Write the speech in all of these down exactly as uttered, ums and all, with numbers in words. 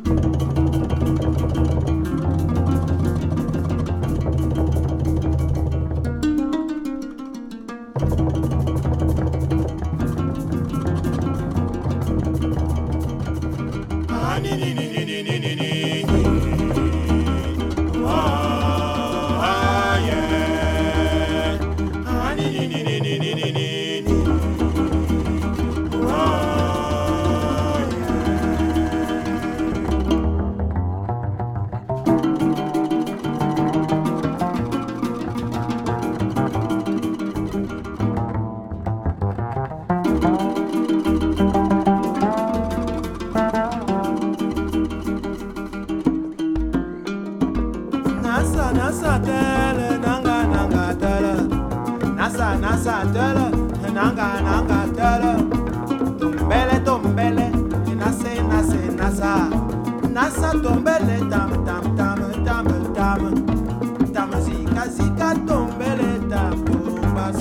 Nasa tele nanga nanga tele Nasa nasa tele nanga nanga tele Tombele tombele nase nase nasa Nasa tombele tam tam tam tam tam Tam zika zika tombele tam tombas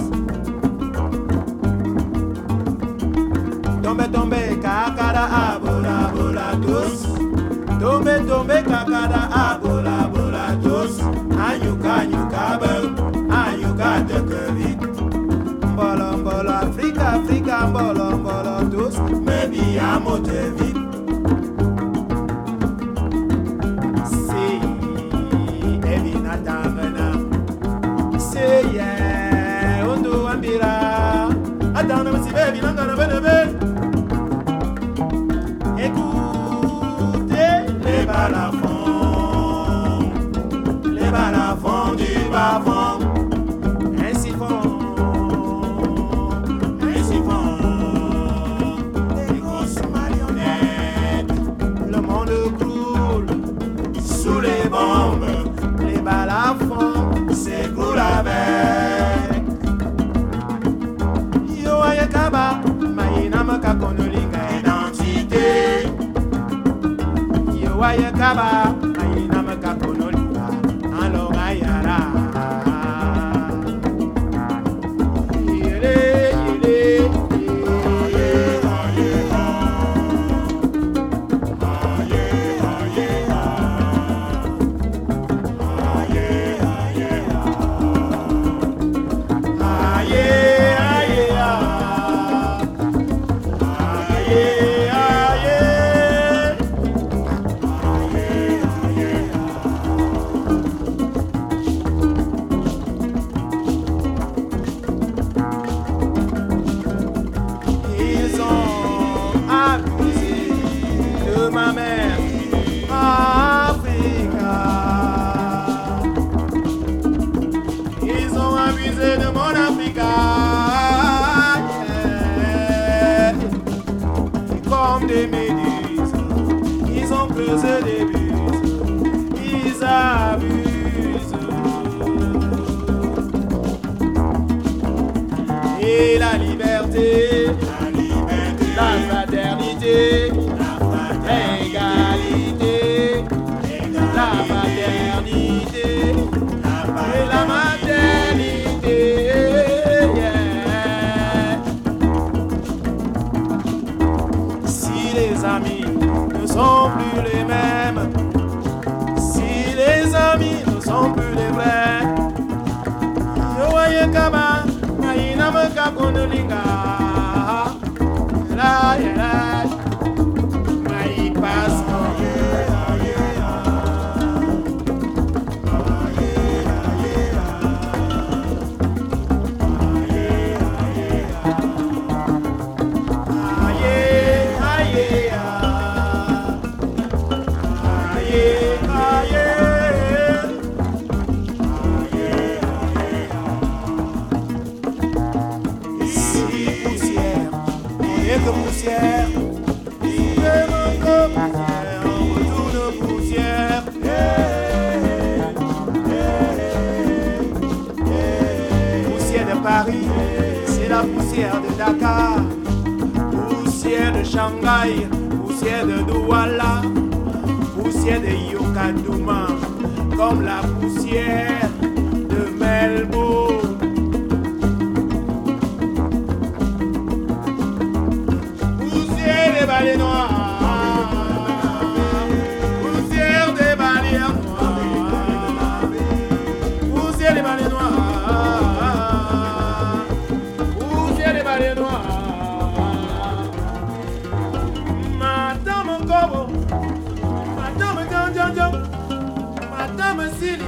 Tombe tombe kakara abola abola tous Tombe tombe kakara abola abola tous Anyuka anyuka bel Anyuka tekevik Mbolo mbolo Afrika Afrika mbolo mbolo tous Maybe amotevik Si Ebi natamena Si yeah Undu ambira Atana msi baby nangana bene bene Écoutez les balafons, les balafons du bas-fond, ainsi font, ainsi font, les grosses marionnettes, le monde croule sous les bombes, les balafons s'écoulent avec. Yo ayakaba, maïna makakonolinga identité. Waya kaba aina makakonolinga alonga yara yele yele aye aye aye aye aye ma mère Africa. Ils ont abusé de mon Africa, yeah. Comme des méduses, ils ont creusé des buses, ils abusent. Et la liberté, la liberté, la fraternité, l'égalité, la maternité, et la maternité, yeah. Si les amis ne sont plus les mêmes, si les amis ne sont plus les vrais, yo aye kaba, aina meka konolinga, la la. Que poussière, poussière, retourne poussière. Poussière de Paris, c'est la poussière de Dakar. Poussière de Shanghai, poussière de Douala, poussière de Yokohama, comme la poussière de Melbourne. Vallée noire, me signe